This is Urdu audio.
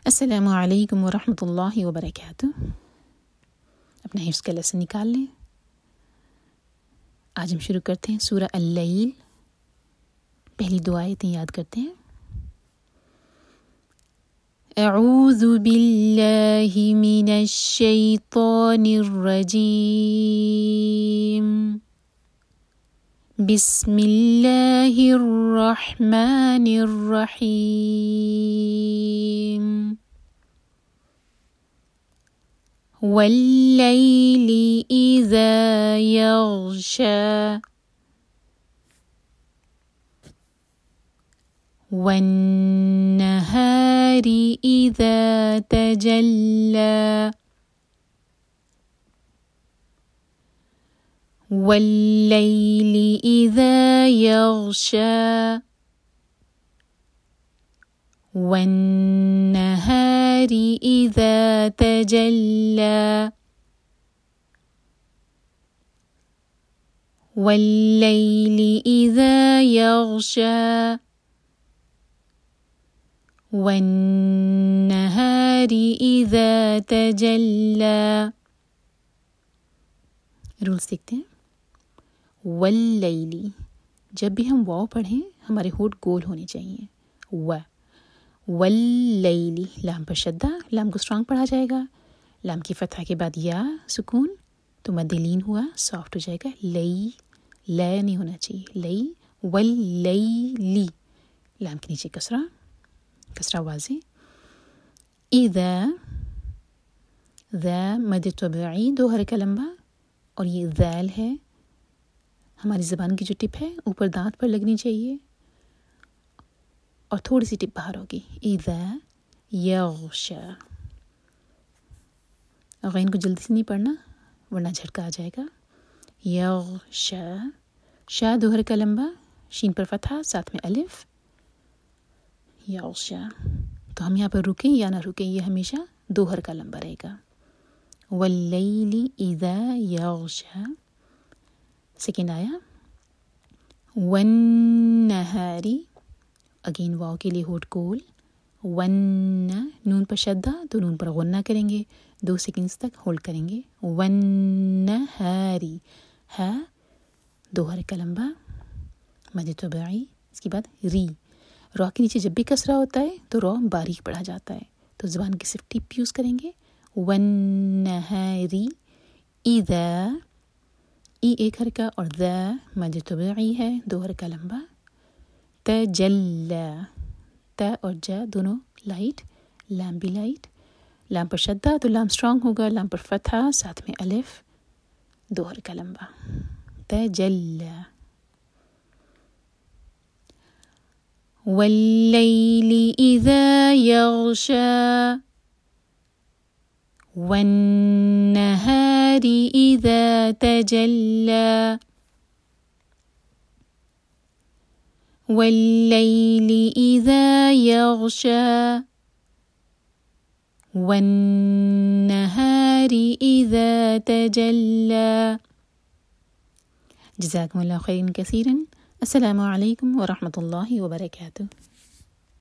السلام علیکم ورحمۃ اللہ وبرکاتہ۔ اپنا حفظ کا لیسن نکال لیں۔ آج ہم شروع کرتے ہیں سورہ اللیل۔ پہلی دو آیتیں یاد کرتے ہیں۔ اعوذ باللہ من الشیطان الرجیم، بسم اللہ الرحمن الرحیم، واللیل اذا یغشی، والنہار اذا تجلی، واللیل اذا یغشی، والنہار اذا تجلی، واللیل اذا یغشی، والنہار اذا تجلی۔ رولز دیکھتے ہیں۔ واللیلی، جب بھی ہم واو پڑھیں ہمارے ہونٹ گول ہونے چاہیے۔ واللیلی، لام پر شدہ، لام کو اسٹرانگ پڑھا جائے گا۔ لام کی فتحہ کے بعد یا سکون تو مد لین ہوا سافٹ ہو جائے گا۔ لئی، لے نہیں ہونا چاہیے، لئی۔ واللیلی، لام کے نیچے کسرہ، کسرہ واضح۔ اذا، ذا مد طبعی، دو حرکہ لمبا، اور یہ ذیل ہے۔ ہماری زبان کی جو ٹپ ہے اوپر دانت پر لگنی چاہیے اور تھوڑی سی ٹپ باہر ہوگی۔ اذا یغشی، غین کو جلدی سے نہیں پڑھنا ورنہ جھٹکا آ جائے گا۔ یغشی، شا دو حرکہ لمبا، شین پر فتحہ، ساتھ میں الف۔ یغشی، تو ہم یہاں پر رکیں یا نہ رکیں یہ ہمیشہ دو حرکہ لمبا رہے گا۔ واللیل اذا یغشی، سیکنڈ آیا۔ والنہار، اگین واو کے لیے ہونٹ گول۔ نون پر شدہ تو نون پر غنہ کریں گے، 2 سیکنڈز تک ہولڈ کریں گے۔ والنہاری، ہے 2 حرکہ لمبا، مد طبعی، اس کے بعد ری۔ را کے نیچے جب بھی کسرہ ہوتا ہے تو را باریک پڑھا جاتا ہے، تو زبان کی صرف ٹپ یوز کریں گے۔ والنہاری اذا، ای ایک حرکہ اور ذا مد طبعی ہے 2 حرکہ لمبا۔ تجلی، تا اور جا دونوں لائٹ، لام بھی لائٹ۔ لام پر شدہ تو لام اسٹرانگ ہوگا، لام پر فتحہ، ساتھ میں الف، 2 حرکہ لمبا۔ تجلی۔ واللیل اذا یغشی، والنہار اذا تجلی، واللیل اذا یغشی، والنہار اذا تجلی۔ جزاکم اللہ خیرا کثیرا۔ السلام علیکم ورحمۃ اللہ وبرکاتہ۔